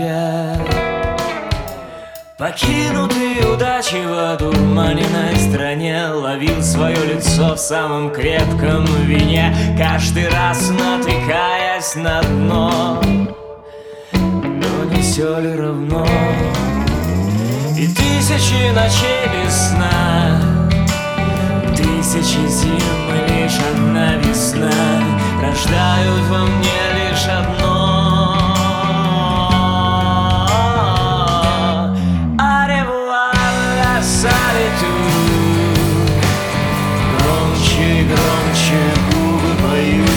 я. Покинутый удачей в одурманенной стране, ловил свое лицо в самом крепком вине, каждый раз натыкаясь на дно. Но не все ли равно? И тысячи ночей без сна, тысячи зим и лишь одна весна рождают во мне лишь одно. Громче и громче губы поют.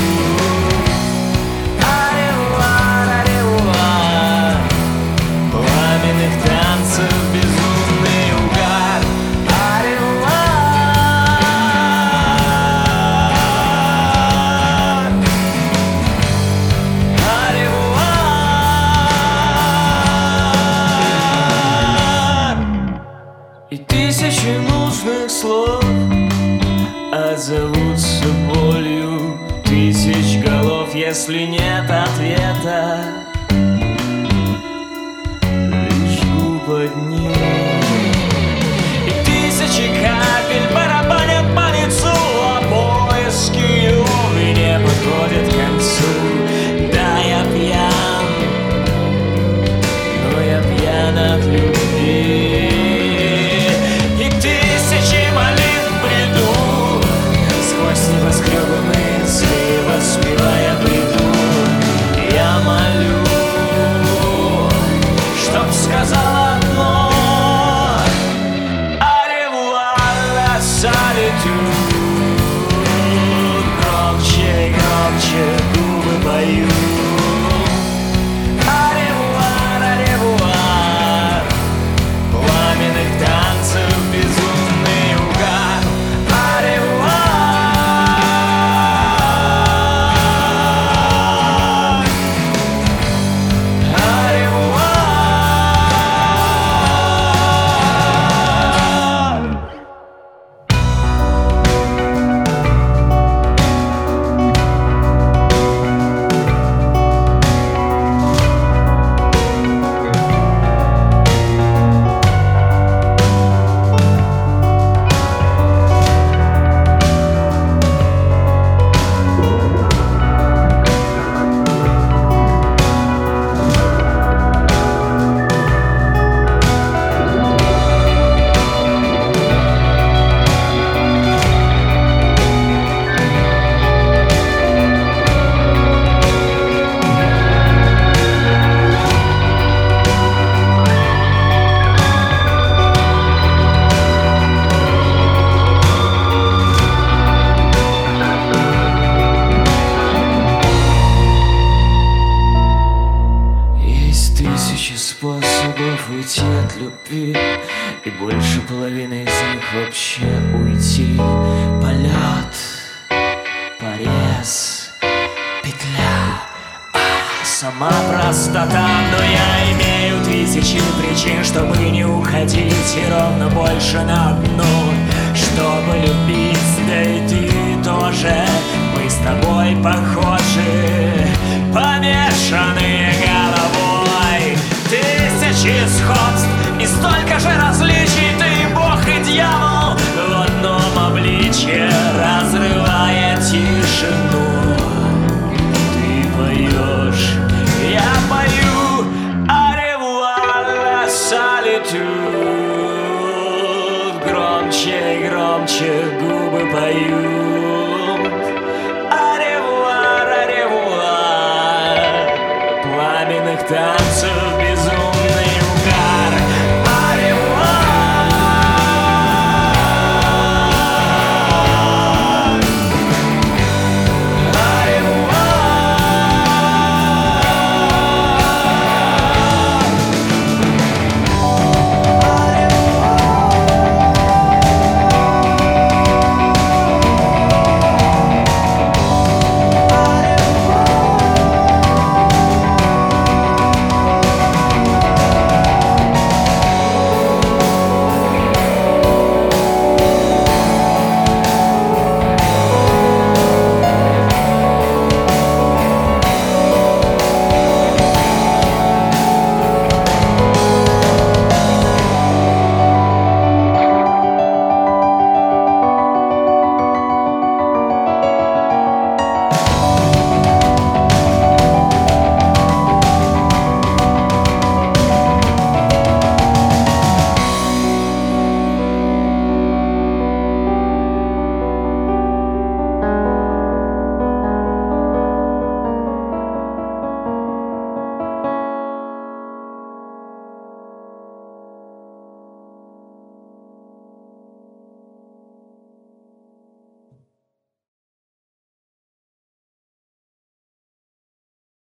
Аревуар, аревуар, пламенных танцев безумный угар. Аревуар, аревуар. И тысячи нужных слов отзовутся болью тысяч голов, если нет ответа. Лишь губ одни. И тысячи капель барабанят по лицу, а поиски любви не подходят к концу. Да, я пьян, но я пьян от любви. И тысячи молитв в бреду сквозь небоскребы мысли, воспевая бреду, я молю, чтоб сказал одно: Аревуар, солитуд. Громче и громче губы поют. Аревуар, аревуар, пламенных танцев безумный угар. Способов уйти от любви, и больше половины из них вообще уйти. Полет, порез, петля, сама простота. Но я имею тысячи причин, чтобы не уходить, и ровно больше на одну, чтобы любить. Да и ты тоже, мы с тобой похожи, помешанные головой. Тысячи сходств и столько же различий, ты и бог, и дьявол в одном обличье, разрывая тишину. Ты поешь, я пою, аревуар, солитуд. Громче и громче губы поют. Аревуар, аревуар, пламенных танцев